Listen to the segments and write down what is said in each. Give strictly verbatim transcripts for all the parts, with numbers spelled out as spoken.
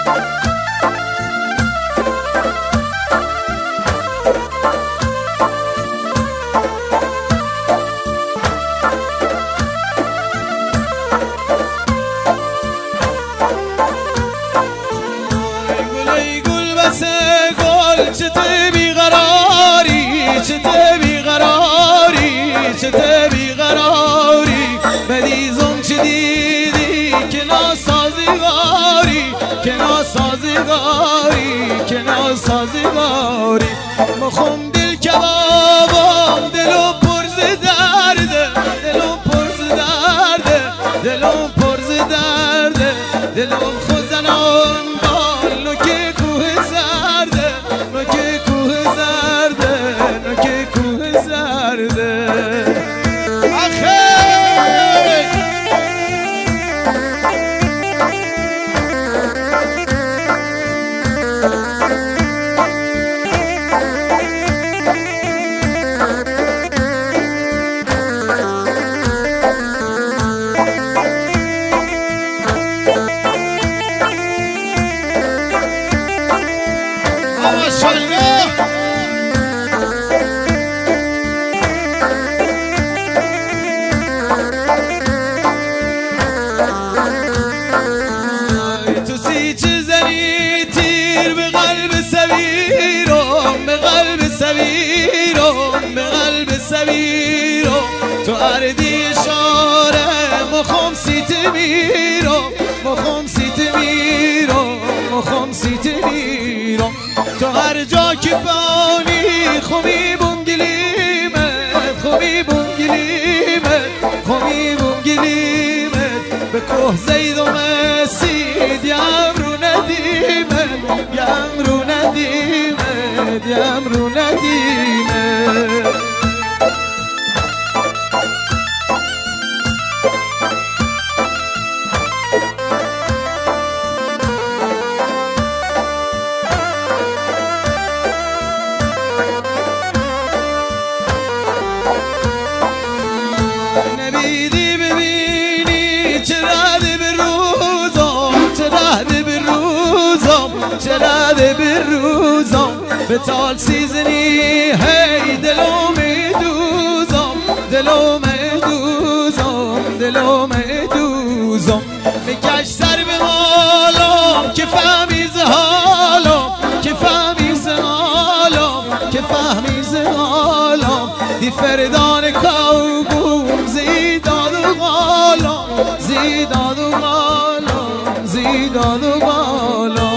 چته بیقراری چته بیقراری چته بیقراری بدیزم چه دیدی که ناسازگاری که ناسازگاری که ناسازگاری مخم دل کبابم دلو پرز درده دلو پرز درده دلو پرز درده دلو خود زنان بال نوکه کوه زرده نوکه کوه زرده نوکه کوه زرده آخه به قلب سویرم تو اردی شاره مخم سیت میرم مخم سیت میرم مخم سیت میرم تو هر جا که بانی خوبی بونگلیمت خوبی بونگلیمت خوبی بونگلیمت به کوه زید و مسید یم رو ندیمت یم رو ندیمت یم رو ندیمت نبیدی ببینی چرا به روزم چرا به روزم چرا به روزم به تال سیزنی هی دلو میدوزم دلو میدوزم دلو میدوزم میکش سر به حالم که فهمی ز حالم که فهمی ز حالم که فهمی ز حالم دی فردان کوگوم زیداد و غالم زیداد و غالم زیداد و غالم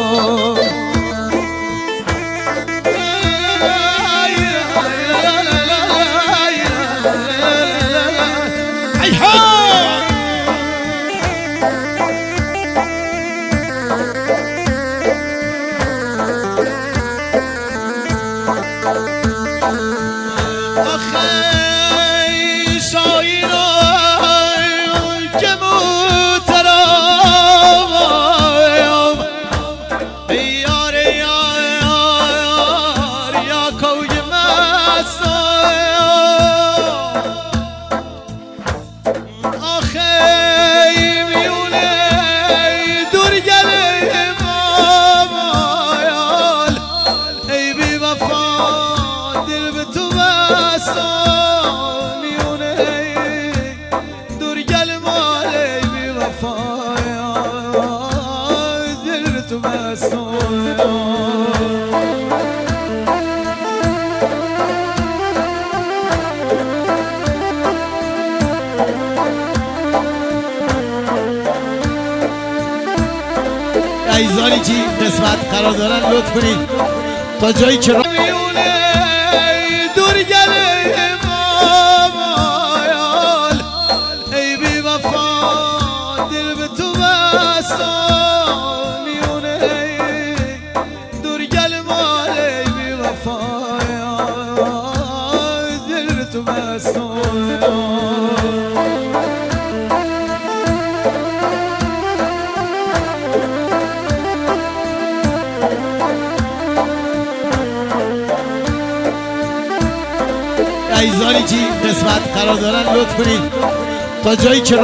عزیزانی که قسمت قرار دارن لطف کنید تا جایی که دور گله مایال ای بی وفا دل به تو بستان میونه دور گله مال ای بی وفا دل به تو بستان عزیزانی که قسمت قرار دارن لطف کنید تا جایی که